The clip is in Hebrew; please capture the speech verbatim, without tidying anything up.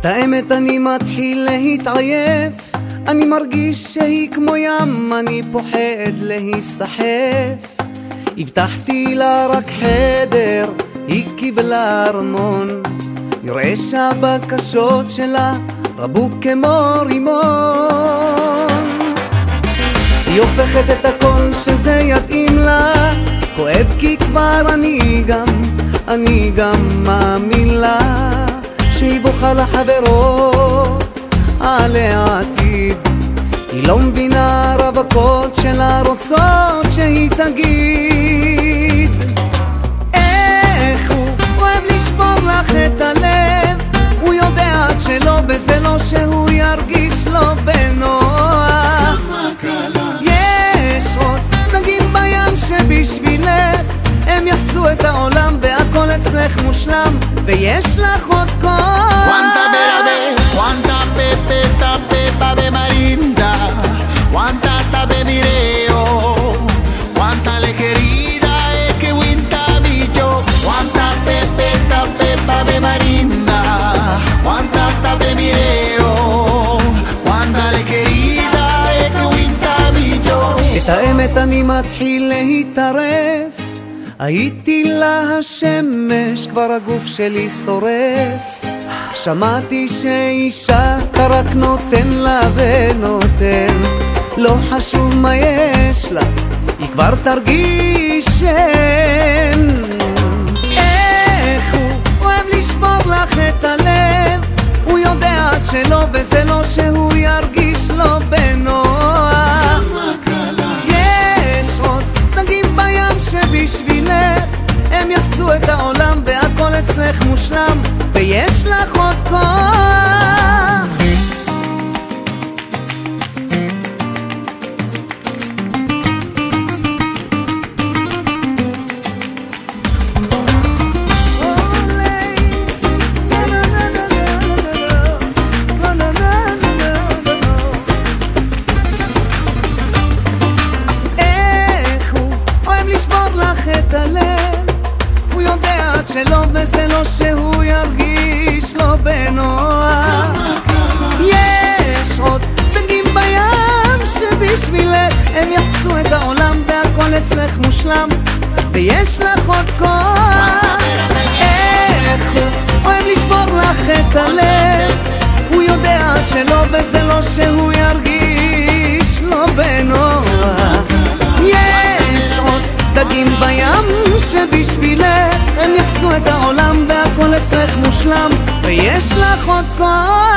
את האמת אני מתחיל להתעייף, אני מרגיש שהיא כמו ים, אני פוחד להיסחף. הבטחתי לה רק חדר, היא קיבלה ארמון, נראה שהבקשות שלה רבו כמו רימון. היא הופכת את הכל שזה יתאים לה, כואב כי כבר אני גם, אני גם מאמין לה, שהיא בוכה לחברות על העתיד. היא לא מבינה רווקות שלה רוצות שהיא תגיד איך הוא אוהב לשבור לך את הלב, הוא יודע שלא וזה לא שהוא ירגיש לו בנוח. יש עוד דגים בים שבשבילך הם יחצו את העולם והכל אצלך מושלם, ויש לך עוד כוח. Quanta berabe, quanta pepeta pepa be marinda, quanta tabe mireo, quanta le querida e que winta billo, quanta pepeta pepa be marinda, quanta tabe mireo, quanta le querida e que winta billo. את האמת אני מתחיל להתערף, הייתי לה השמש, כבר הגוף שלי שורף. שמעתי שאישה רק נותן לה ונותן, לא חשוב מה יש לה, היא כבר תרגיש שאין. איך הוא אוהב לשבור לך את הלב, הוא יודע שלא וזה לא שהוא ירגיש לו בנוח. יש עוד דגים בים שבשבילך הם יחצו את העולם והכל אצלך מושלם, ויש לך עוד כוח. איך הוא אוהב לשבור לך את הלב, הוא יודע שלא וזה לא שהוא ירגיש לו בנוח. יש עוד דגים בים שבשבילך הם יחצו את העולם והכל אצלך מושלם, ויש לך עוד כוח. איך הוא אוהב לשבור לך את הלב, הוא יודע שלא וזה לא שהוא ירגיש לו בנוח. יש עוד דגים בים שבשבילך הם יחצו את העולם והכל אצלך מושלם, ויש לך עוד כוח.